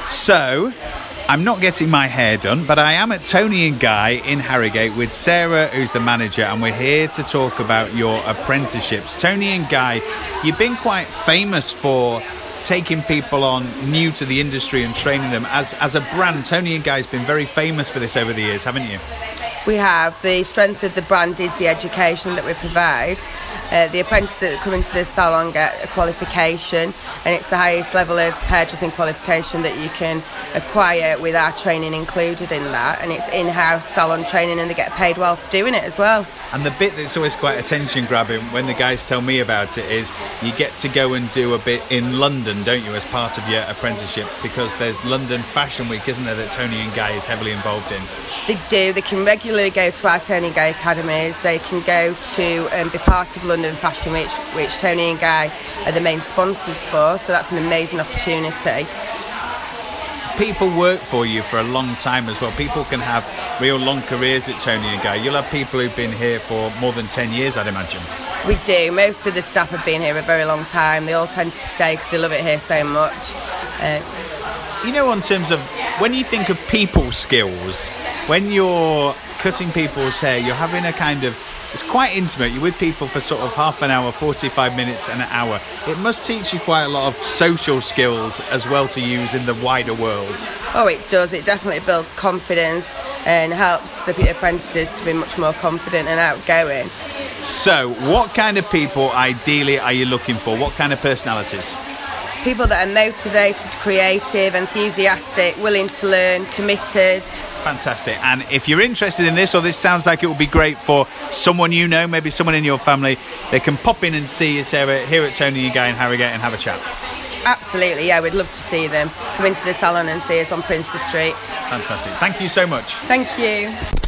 So, I'm not getting my hair done, but I am at Tony and Guy in Harrogate with Sarah, who's the manager, and we're here to talk about your apprenticeships. Tony and Guy, you've been quite famous for taking people on new to the industry and training them. As a brand, Tony and Guy has been very famous for this over the years, haven't you? We have. The strength of the brand is the education that we provide. The apprentices that come into this salon get a qualification, and it's the highest level of purchasing qualification that you can acquire with our training included in that, and it's in-house salon training, and they get paid whilst doing it as well. And the bit that's always quite attention grabbing when the guys tell me about it is you get to go and do a bit in London, don't you, as part of your apprenticeship, because there's London Fashion Week, isn't there, that Tony and Guy is heavily involved in? They do. They can regularly go to our Tony and Guy academies. They can go to be part of London Fashion Week, which Tony and Guy are the main sponsors for, so that's an amazing opportunity. People work for you for a long time as well. People can have real long careers at Tony and Guy. You'll have people who've been here for more than 10 years, I'd imagine. We do. Most of the staff have been here a very long time. They all tend to stay because they love it here so much. You know, in terms of when you think of people skills, when you're cutting people's hair, you're having a kind of, it's quite intimate. You're with people for sort of half an hour, 45 minutes, an hour. It must teach you quite a lot of social skills as well to use in the wider world. Oh, it does. It definitely builds confidence and helps the apprentices to be much more confident and outgoing. So, what kind of people ideally are you looking for? What kind of personalities? People that are motivated, creative, enthusiastic, willing to learn, committed. Fantastic. And if you're interested in this, or this sounds like it would be great for someone you know, maybe someone in your family, they can pop in and see you, Sarah, here at Tony and Guy in Harrogate and have a chat. Absolutely, yeah, we'd love to see them. Come into the salon and see us on Princes Street. Fantastic. Thank you so much. Thank you.